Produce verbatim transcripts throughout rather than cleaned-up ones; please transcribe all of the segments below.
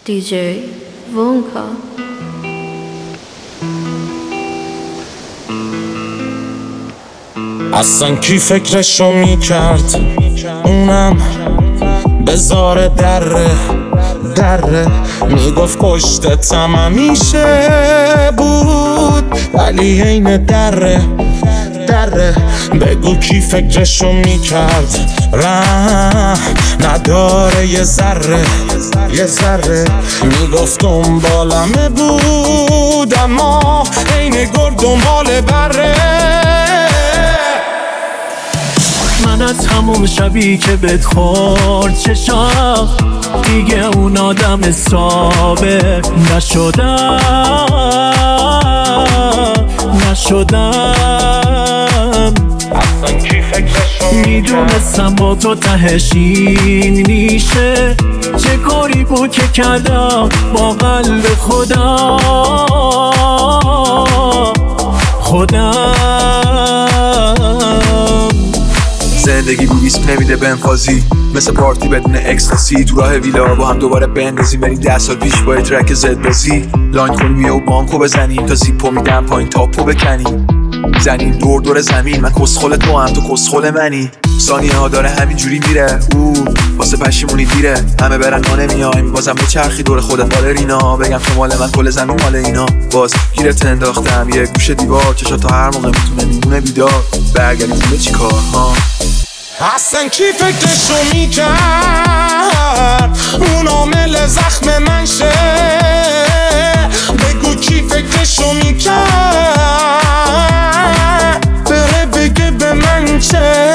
دی جی وونکا. اصلا کی فکرشو میکرد اونم بذاره دره دره میگفت پشتتم همیشه بود ولی عین دره دره. بگو کی فکرشو میکرد ره نداره یه ذره یه ذره میگفت دنبالمه بود اما عین گرگ دنبال بره. من از همون شبی که بهت خورد چشام دیگه اون آدم حسابه نشدم نشدم. اصلا کی فکرشو میدونستم با تو تهش این میشه، چه کاری بود که کردم با قلب خدا خودم. زندگی بویسم نمیده بنفازی مثل پارتی بدون اکستاسی، تو راه ویلا با هم دوباره بندازیم بریم ده سال پیش با ترک زد بازی. لاین کنیم و بانکو بزنیم تا زیپو میدم پایین تاپو بکنیم، زنیم دور دور زمین. من کسخل تو هم تو کسخل منی، ثانیه ها داره همینجوری میره او واسه پشیمونی دیره. همه برن ما نمیایم بازم به چرخی دور خودت مال رینا، بگم تو مال من کل زمین مال اینا. باز گیرت انداختم یه گوشه دیوار چشا تا هر موقع میتونه میمونه بیدار برگردیم به چی کار ها. اصلا کی فکرشو میکرد اون عامل زخم من شه. بگو کی فکرشو میکرد بره بگه به من چه.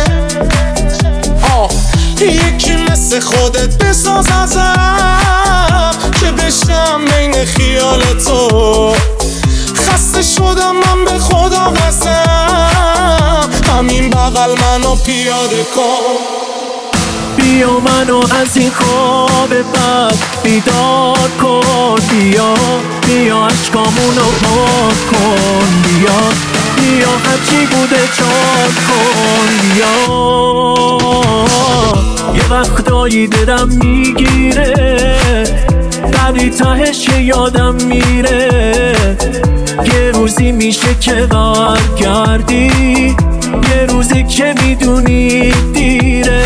آه یکی مثل خودت بساز ازم که بشم بین خیال تو. خسته شدم من به خدا قسم همین بغل منو پیاده کن. بیا منو از این خواب بد بیدار کن، بیا بیا عشقامونو پاک کن، بیا بیا هرچی بوده چاک کن. بیا یه وقتایی دلم میگیره ولی تهش یادم میره، یه روزی میشه که برگردی، یه روزی که میدونی دیره.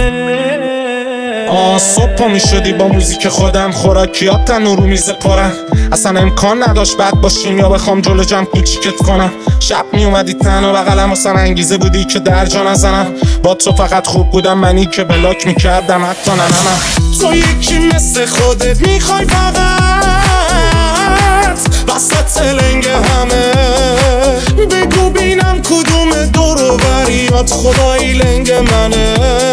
آه صبح پا میشدی با موزیک خودم، خوراکیات تنو رو میز پرن، اصلا امکان نداشت بد باشیم یا بخوام جلو جمع کوچیکت کنم. شب میومدی تن و بغلم اصلا انگیزه بودی که در جا نزنم. با تو فقط خوب بودم منی که بلاک میکردم حتی ننمم. تو یکی مثل خودت میخوای فقط وسط لنگ همه، بگو بینم کدوم دور و بریات خدایی لنگ منه.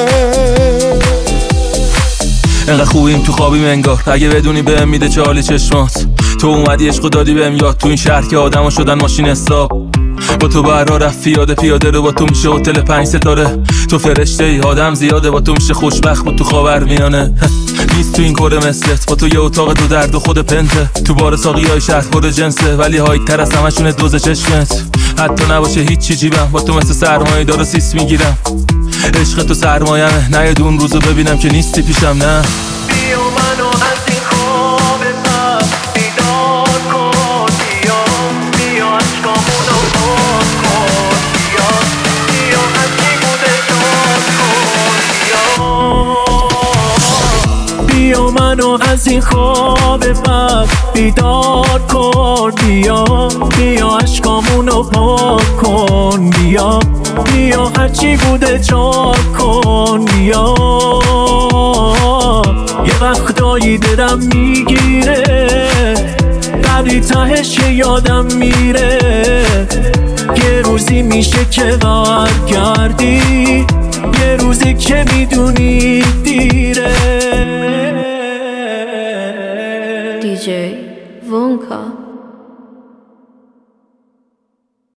انقدر خوبیم تو خوابیم انگار، اگه بدونی بهم میده چالی چشمات. تو اومدی عشقو دادی بهم یاد، تو این شهر که آدما شدن ماشین حساب. با تو برا رفت پیاده پیاده رو، با تو میشه هتل پنج ستاره. تو فرشته ای آدم زیاده، با تو میشه خوشبخت بود تو خاورمیانه. نیست تو این کره مثلت، با تو یه اتاق دو درد و خود پنته. تو بار ساقی های شهر پر جنسه ولی های تر از همشونه دوز چشمت. حتی نباشه هیچ چی جیبم، با تو مثل سرمایه دار و سیس میگیرم. عشق تو سرمایمه نه یه دون روزو ببینم که نیستی پیشم. نه بیا منو از این خواب بد بیدار کن، بیا بیا عشقامونو پاک کن، بیا بیا هرچی بوده چاک کن. بیا بیا منو از این خواب بد بیدار کن، بیا بیا عشقامونو پاک کن، بیا بیا هرچی بوده چاک کن. بیا یه وقتایی دلم میگیره ولی تهش یادم میره، یه روزی میشه که برگردی، یه روزی که میدونی دیره.